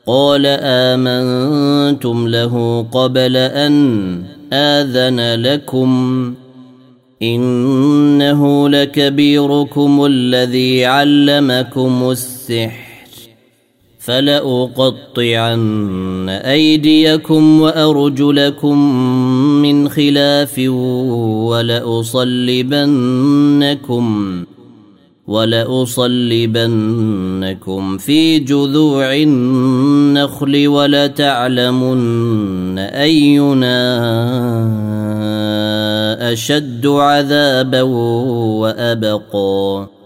قال آمنتم له قبل أن آذن لكم إنه لكبيركم الذي علمكم السحر فلأقطعن أيديكم وأرجلكم من خلاف ولأصلبنكم في جذوع النخل ولتعلمن أينا أشد عذابا وأبقى